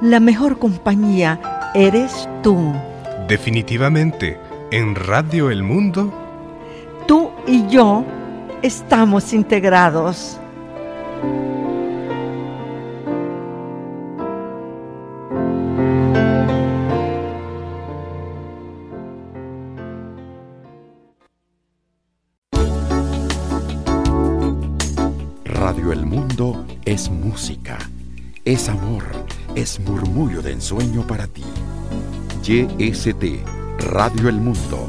la mejor compañía eres tú. Definitivamente, en Radio El Mundo, tú y yo estamos integrados. Radio El Mundo es música, es amor, es murmullo de ensueño para ti. YST, Radio El Mundo,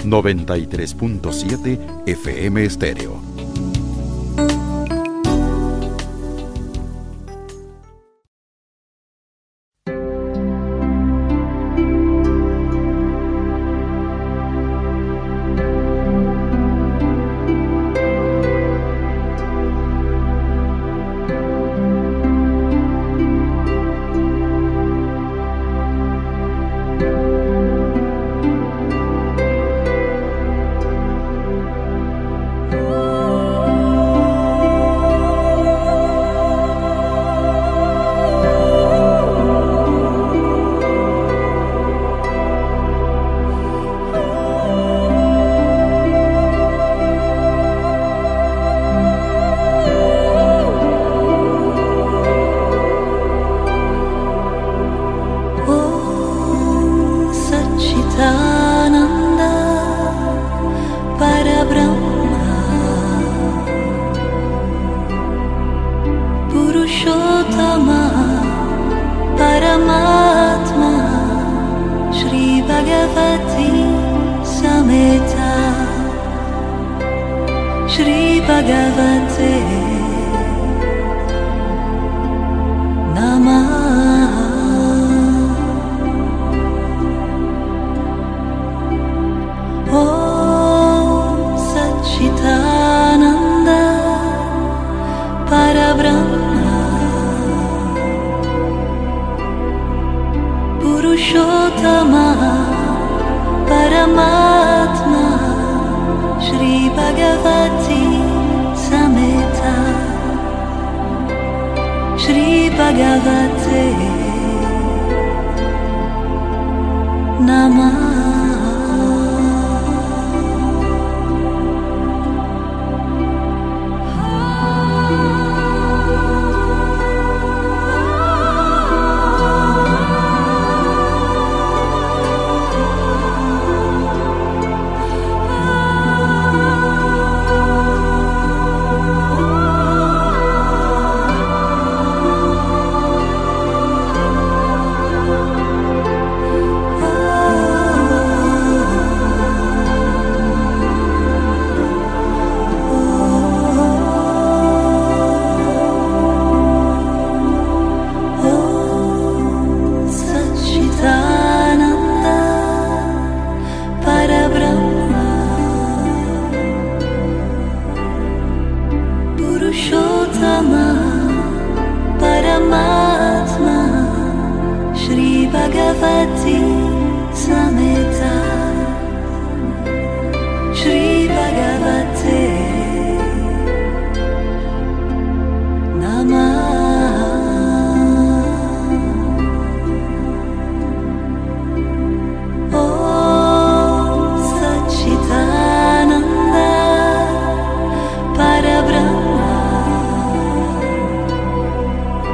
93.7 FM Estéreo.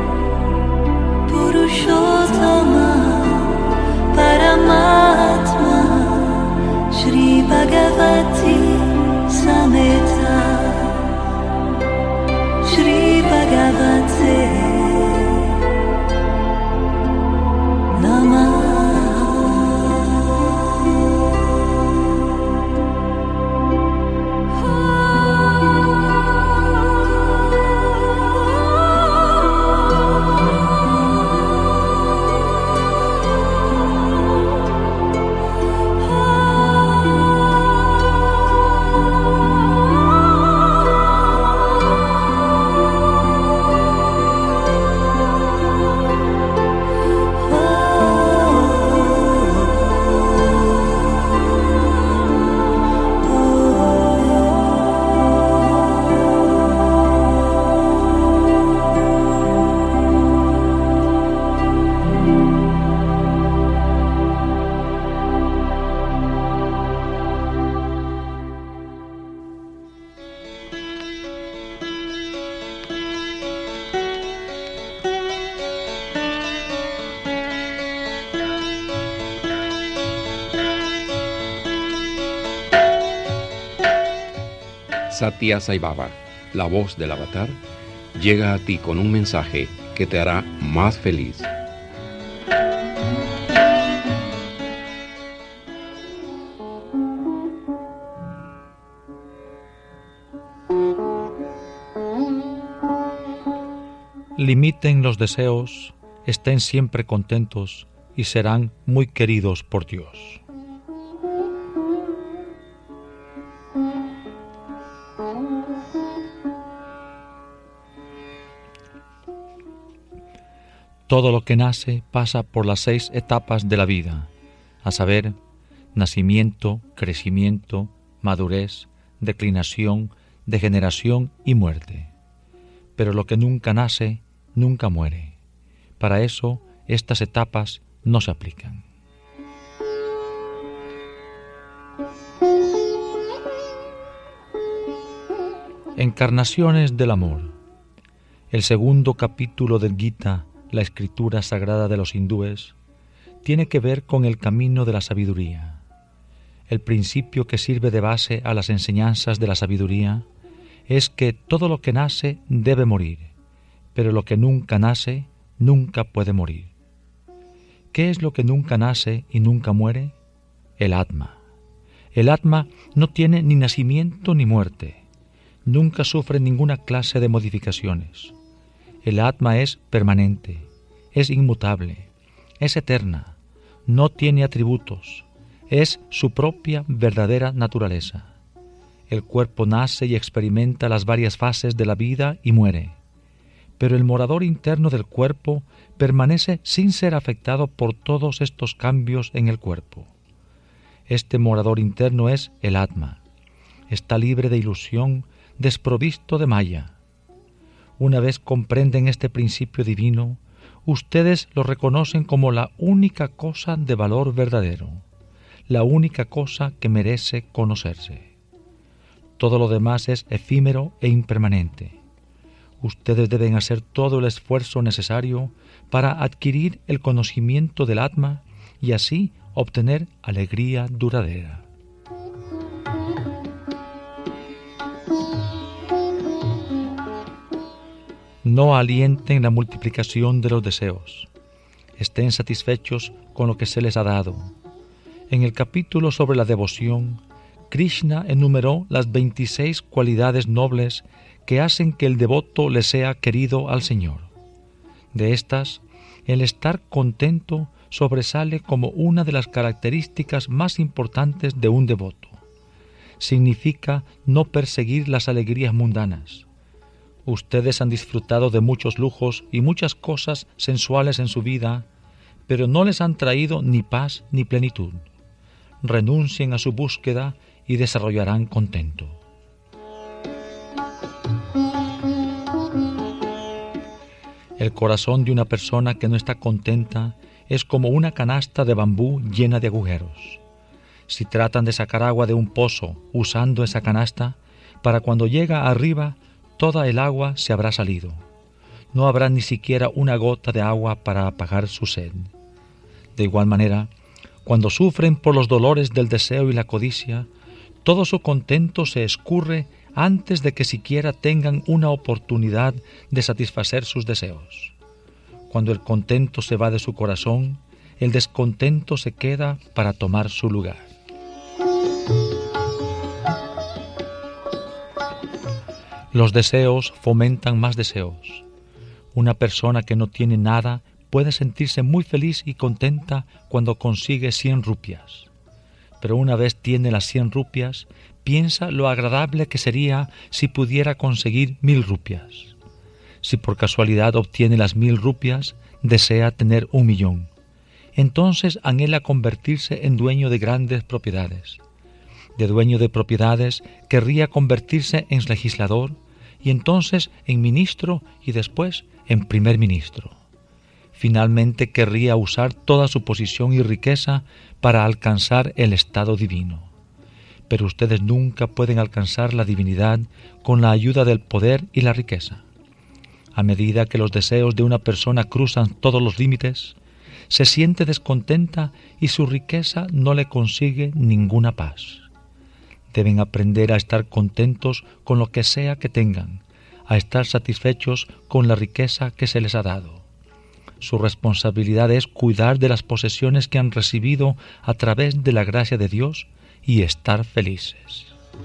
Paramatma Satya Sai Baba, la voz del avatar, llega a ti con un mensaje que te hará más feliz. Limiten los deseos, estén siempre contentos y serán muy queridos por Dios. Todo lo que nace pasa por las 6 etapas de la vida, a saber, nacimiento, crecimiento, madurez, declinación, degeneración y muerte. Pero lo que nunca nace, nunca muere. Para eso, estas etapas no se aplican. Encarnaciones del amor. El segundo capítulo del Gita, la escritura sagrada de los hindúes, tiene que ver con el camino de la sabiduría. El principio que sirve de base a las enseñanzas de la sabiduría es que todo lo que nace debe morir, pero lo que nunca nace nunca puede morir. ¿Qué es lo que nunca nace y nunca muere? El Atma. El Atma no tiene ni nacimiento ni muerte. Nunca sufre ninguna clase de modificaciones. El Atma es permanente, es inmutable, es eterna, no tiene atributos, es su propia verdadera naturaleza. El cuerpo nace y experimenta las varias fases de la vida y muere, pero el morador interno del cuerpo permanece sin ser afectado por todos estos cambios en el cuerpo. Este morador interno es el Atma. Está libre de ilusión, desprovisto de maya. Una vez comprenden este principio divino, ustedes lo reconocen como la única cosa de valor verdadero, la única cosa que merece conocerse. Todo lo demás es efímero e impermanente. Ustedes deben hacer todo el esfuerzo necesario para adquirir el conocimiento del Atma y así obtener alegría duradera. No alienten la multiplicación de los deseos. Estén satisfechos con lo que se les ha dado. En el capítulo sobre la devoción, Krishna enumeró las 26 cualidades nobles que hacen que el devoto le sea querido al Señor. De estas, el estar contento sobresale como una de las características más importantes de un devoto. Significa no perseguir las alegrías mundanas. Ustedes han disfrutado de muchos lujos y muchas cosas sensuales en su vida, pero no les han traído ni paz ni plenitud. Renuncien a su búsqueda y desarrollarán contento. El corazón de una persona que no está contenta es como una canasta de bambú llena de agujeros. Si tratan de sacar agua de un pozo usando esa canasta, para cuando llega arriba, toda el agua se habrá salido. No habrá ni siquiera una gota de agua para apagar su sed. De igual manera, cuando sufren por los dolores del deseo y la codicia, todo su contento se escurre antes de que siquiera tengan una oportunidad de satisfacer sus deseos. Cuando el contento se va de su corazón, el descontento se queda para tomar su lugar. Los deseos fomentan más deseos. Una persona que no tiene nada puede sentirse muy feliz y contenta cuando consigue 100 rupias. Pero una vez tiene las 100 rupias, piensa lo agradable que sería si pudiera conseguir 1000 rupias. Si por casualidad obtiene las 1000 rupias, desea tener 1.000.000. Entonces anhela convertirse en dueño de grandes propiedades. De dueño de propiedades querría convertirse en legislador y entonces en ministro y después en primer ministro. Finalmente querría usar toda su posición y riqueza para alcanzar el estado divino. Pero ustedes nunca pueden alcanzar la divinidad con la ayuda del poder y la riqueza. A medida que los deseos de una persona cruzan todos los límites, se siente descontenta y su riqueza no le consigue ninguna paz. Deben aprender a estar contentos con lo que sea que tengan, a estar satisfechos con la riqueza que se les ha dado. Su responsabilidad es cuidar de las posesiones que han recibido a través de la gracia de Dios y estar felices.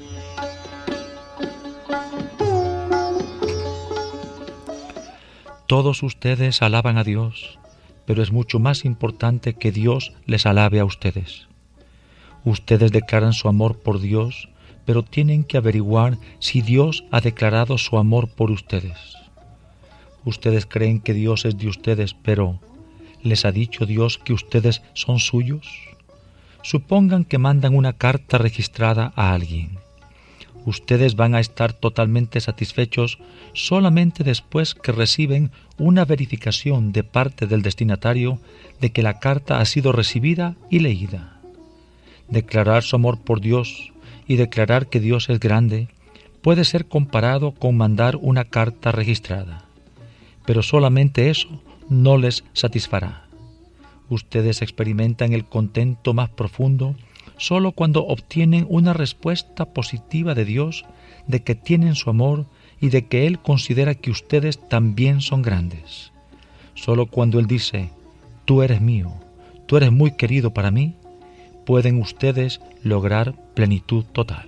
Todos ustedes alaban a Dios, pero es mucho más importante que Dios les alabe a ustedes. Ustedes declaran su amor por Dios, pero tienen que averiguar si Dios ha declarado su amor por ustedes. Ustedes creen que Dios es de ustedes, pero ¿les ha dicho Dios que ustedes son suyos? Supongan que mandan una carta registrada a alguien. Ustedes van a estar totalmente satisfechos solamente después que reciben una verificación de parte del destinatario de que la carta ha sido recibida y leída. Declarar su amor por Dios y declarar que Dios es grande puede ser comparado con mandar una carta registrada, pero solamente eso no les satisfará. Ustedes experimentan el contento más profundo solo cuando obtienen una respuesta positiva de Dios de que tienen su amor y de que Él considera que ustedes también son grandes. Solo cuando Él dice, tú eres mío, tú eres muy querido para mí, pueden ustedes lograr plenitud total.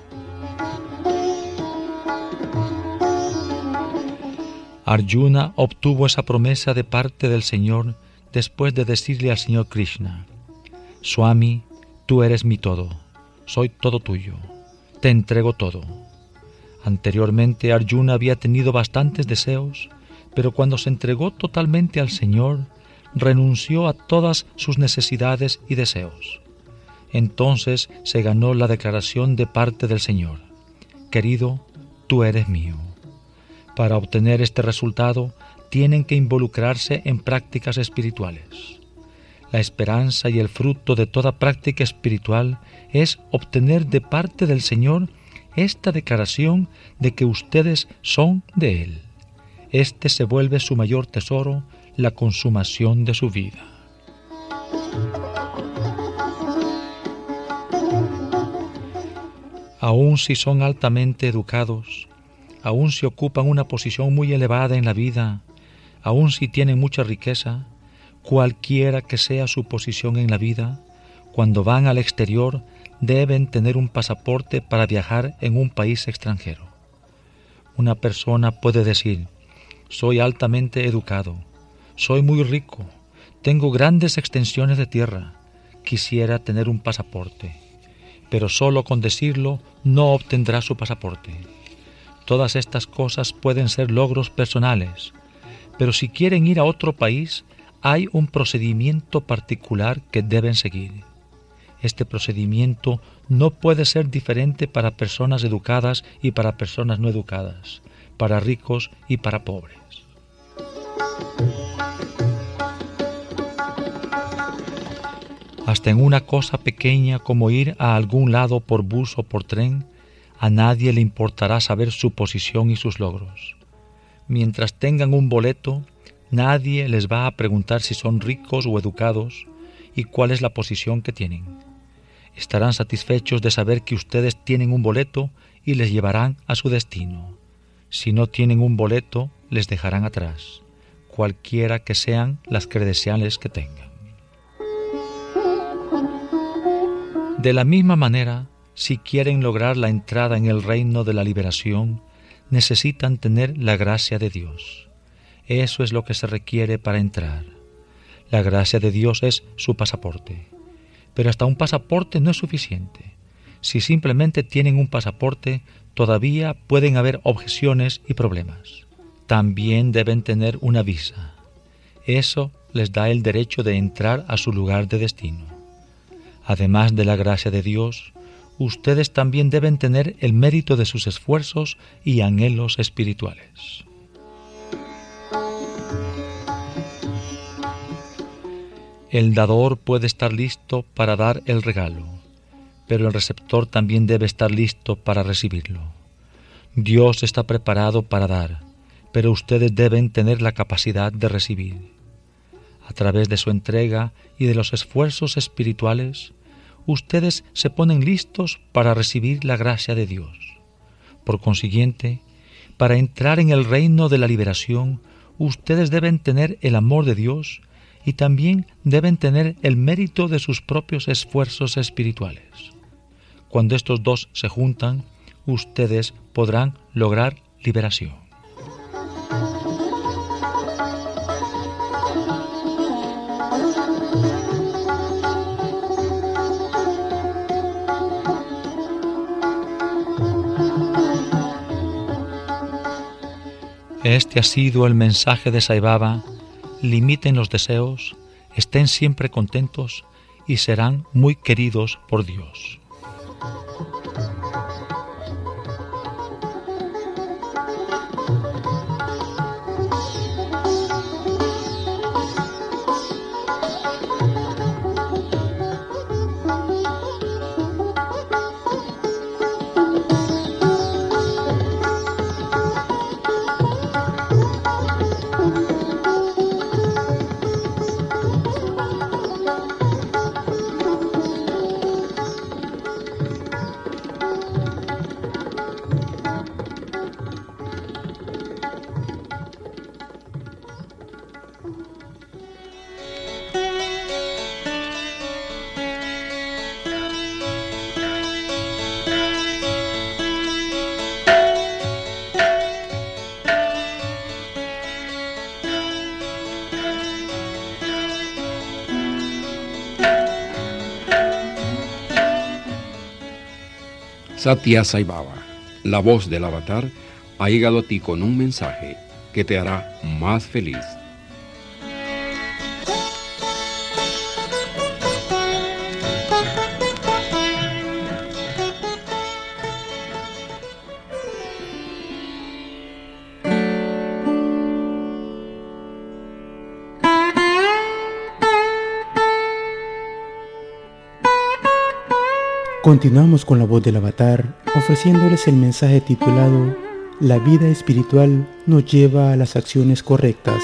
Arjuna obtuvo esa promesa de parte del Señor después de decirle al Señor Krishna, Swami, tú eres mi todo, soy todo tuyo, te entrego todo. Anteriormente Arjuna había tenido bastantes deseos, pero cuando se entregó totalmente al Señor, renunció a todas sus necesidades y deseos. Entonces se ganó la declaración de parte del Señor, querido, tú eres mío. Para obtener este resultado, tienen que involucrarse en prácticas espirituales. La esperanza y el fruto de toda práctica espiritual es obtener de parte del Señor esta declaración de que ustedes son de Él. Este se vuelve su mayor tesoro, la consumación de su vida. Aun si son altamente educados, aun si ocupan una posición muy elevada en la vida, aun si tienen mucha riqueza, cualquiera que sea su posición en la vida, cuando van al exterior deben tener un pasaporte para viajar en un país extranjero. Una persona puede decir, soy altamente educado, soy muy rico, tengo grandes extensiones de tierra, quisiera tener un pasaporte, pero solo con decirlo no obtendrá su pasaporte. Todas estas cosas pueden ser logros personales, pero si quieren ir a otro país, hay un procedimiento particular que deben seguir. Este procedimiento no puede ser diferente para personas educadas y para personas no educadas, para ricos y para pobres. Hasta en una cosa pequeña como ir a algún lado por bus o por tren, a nadie le importará saber su posición y sus logros. Mientras tengan un boleto, nadie les va a preguntar si son ricos o educados y cuál es la posición que tienen. Estarán satisfechos de saber que ustedes tienen un boleto y les llevarán a su destino. Si no tienen un boleto, les dejarán atrás, cualquiera que sean las credenciales que tengan. De la misma manera, si quieren lograr la entrada en el reino de la liberación, necesitan tener la gracia de Dios. Eso es lo que se requiere para entrar. La gracia de Dios es su pasaporte. Pero hasta un pasaporte no es suficiente. Si simplemente tienen un pasaporte, todavía pueden haber objeciones y problemas. También deben tener una visa. Eso les da el derecho de entrar a su lugar de destino. Además de la gracia de Dios, ustedes también deben tener el mérito de sus esfuerzos y anhelos espirituales. El dador puede estar listo para dar el regalo, pero el receptor también debe estar listo para recibirlo. Dios está preparado para dar, pero ustedes deben tener la capacidad de recibir. A través de su entrega y de los esfuerzos espirituales, ustedes se ponen listos para recibir la gracia de Dios. Por consiguiente, para entrar en el reino de la liberación, ustedes deben tener el amor de Dios y también deben tener el mérito de sus propios esfuerzos espirituales. Cuando estos dos se juntan, ustedes podrán lograr liberación. Este ha sido el mensaje de Sai Baba. Limiten los deseos, estén siempre contentos y serán muy queridos por Dios. Satya Sai Baba, la voz del avatar, ha llegado a ti con un mensaje que te hará más feliz. Continuamos con la voz del avatar, ofreciéndoles el mensaje titulado La vida espiritual nos lleva a las acciones correctas.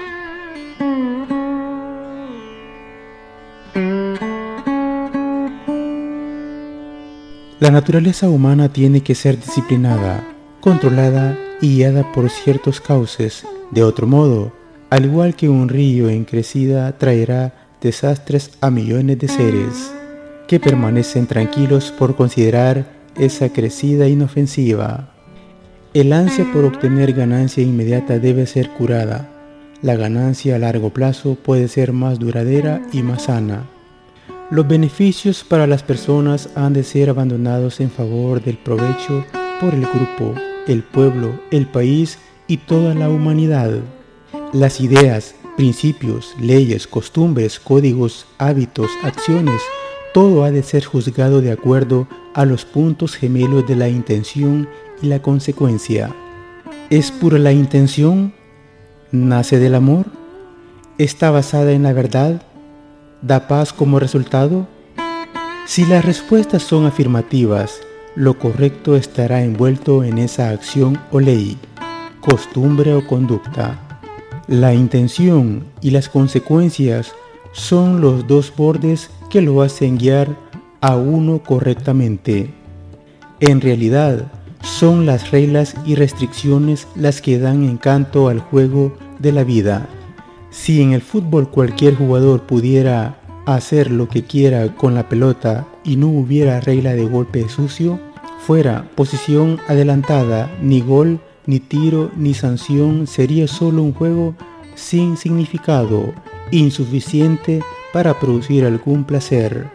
La naturaleza humana tiene que ser disciplinada, controlada y guiada por ciertos cauces. De otro modo, al igual que un río en crecida traerá desastres a millones de seres que permanecen tranquilos por considerar esa crecida inofensiva. El ansia por obtener ganancia inmediata debe ser curada. La ganancia a largo plazo puede ser más duradera y más sana. Los beneficios para las personas han de ser abandonados en favor del provecho por el grupo, el pueblo, el país y toda la humanidad. Las ideas, principios, leyes, costumbres, códigos, hábitos, acciones, todo ha de ser juzgado de acuerdo a los puntos gemelos de la intención y la consecuencia. ¿Es pura la intención? ¿Nace del amor? ¿Está basada en la verdad? ¿Da paz como resultado? Si las respuestas son afirmativas, lo correcto estará envuelto en esa acción o ley, costumbre o conducta. La intención y las consecuencias son los dos bordes que lo hacen guiar a uno correctamente. En realidad, son las reglas y restricciones las que dan encanto al juego de la vida. Si en el fútbol cualquier jugador pudiera hacer lo que quiera con la pelota y no hubiera regla de golpe sucio, fuera posición adelantada, ni gol, ni tiro, ni sanción, sería solo un juego sin significado, insuficiente para producir algún placer.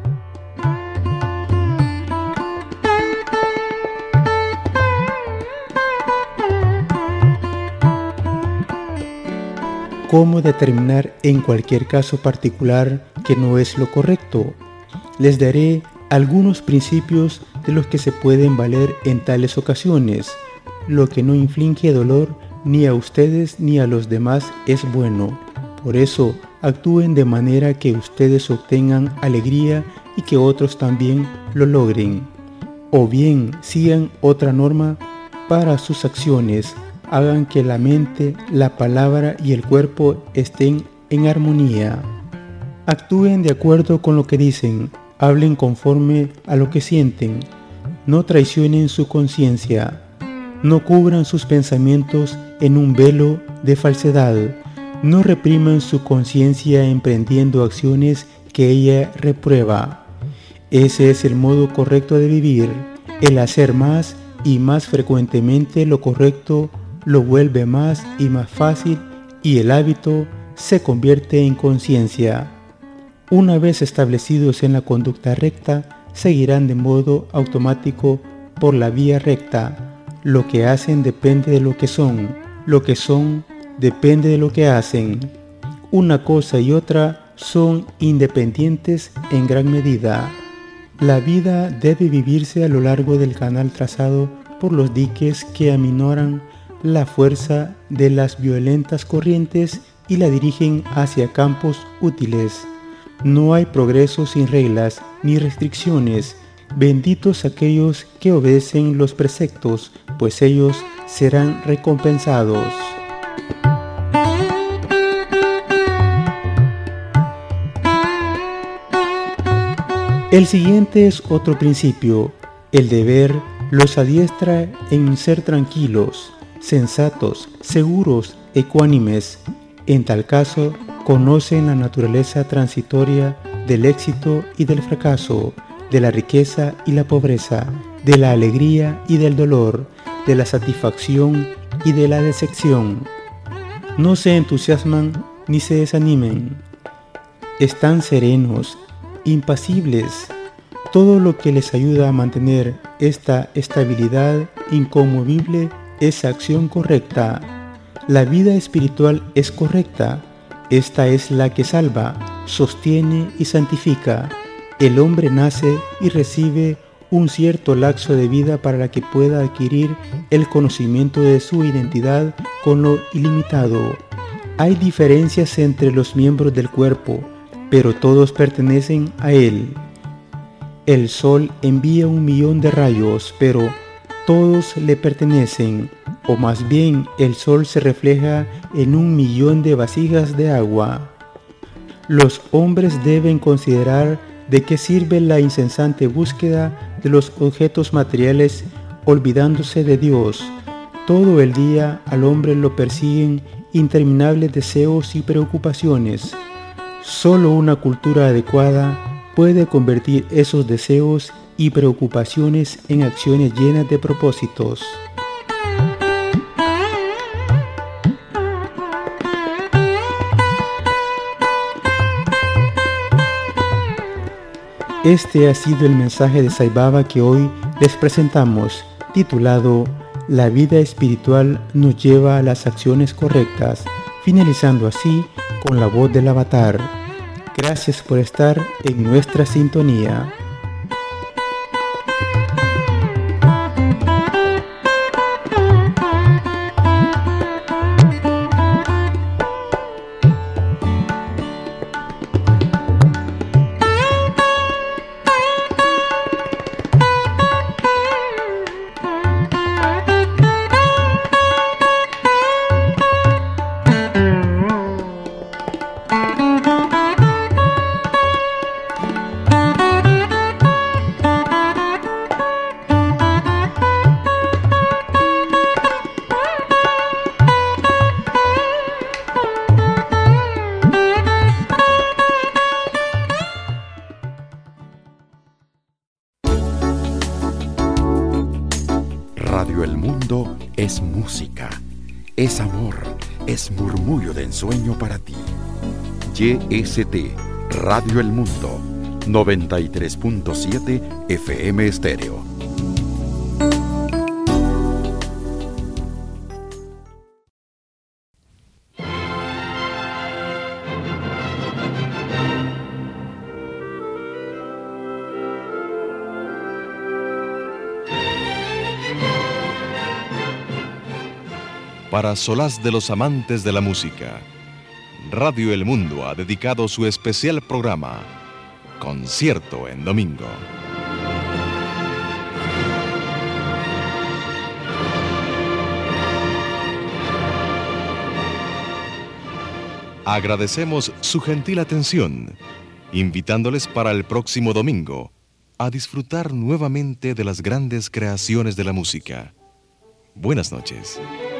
¿Cómo determinar en cualquier caso particular que no es lo correcto? Les daré algunos principios de los que se pueden valer en tales ocasiones. Lo que no inflige dolor ni a ustedes ni a los demás es bueno. Por eso, actúen de manera que ustedes obtengan alegría y que otros también lo logren. O bien, sigan otra norma para sus acciones. Hagan que la mente, la palabra y el cuerpo estén en armonía. Actúen de acuerdo con lo que dicen, hablen conforme a lo que sienten, no traicionen su conciencia, no cubran sus pensamientos en un velo de falsedad, no repriman su conciencia emprendiendo acciones que ella reprueba. Ese es el modo correcto de vivir. El hacer más y más frecuentemente lo correcto lo vuelve más y más fácil y el hábito se convierte en conciencia. Una vez establecidos en la conducta recta, seguirán de modo automático por la vía recta. Lo que hacen depende de lo que son depende de lo que hacen. Una cosa y otra son independientes en gran medida. La vida debe vivirse a lo largo del canal trazado por los diques que aminoran la fuerza de las violentas corrientes y la dirigen hacia campos útiles. No hay progreso sin reglas ni restricciones. Benditos aquellos que obedecen los preceptos, pues ellos serán recompensados. El siguiente es otro principio. El deber los adiestra en ser tranquilos, sensatos, seguros, ecuánimes. En tal caso, conocen la naturaleza transitoria del éxito y del fracaso, de la riqueza y la pobreza, de la alegría y del dolor, de la satisfacción y de la decepción. No se entusiasman ni se desanimen. Están serenos, impasibles. Todo lo que les ayuda a mantener esta estabilidad inconmovible es acción correcta. La vida espiritual es correcta. Esta es la que salva, sostiene y santifica. El hombre nace y recibe un cierto lapso de vida para que pueda adquirir el conocimiento de su identidad con lo ilimitado. Hay diferencias entre los miembros del cuerpo, pero todos pertenecen a él. El sol envía 1 millón de rayos, pero todos le pertenecen, o más bien el sol se refleja en 1 millón de vasijas de agua. Los hombres deben considerar de qué sirve la incesante búsqueda de los objetos materiales olvidándose de Dios. Todo el día al hombre lo persiguen interminables deseos y preocupaciones. Solo una cultura adecuada puede convertir esos deseos y preocupaciones en acciones llenas de propósitos. Este ha sido el mensaje de Sai Baba que hoy les presentamos, titulado La vida espiritual nos lleva a las acciones correctas, finalizando así con la voz del avatar. Gracias por estar en nuestra sintonía. Radio El Mundo es música, es amor, es murmullo de ensueño para ti. YST, Radio El Mundo, 93.7 FM Estéreo. Para solaz de los amantes de la música, Radio El Mundo ha dedicado su especial programa, Concierto en Domingo. Agradecemos su gentil atención invitándoles para el próximo domingo a disfrutar nuevamente de las grandes creaciones de la música. Buenas noches.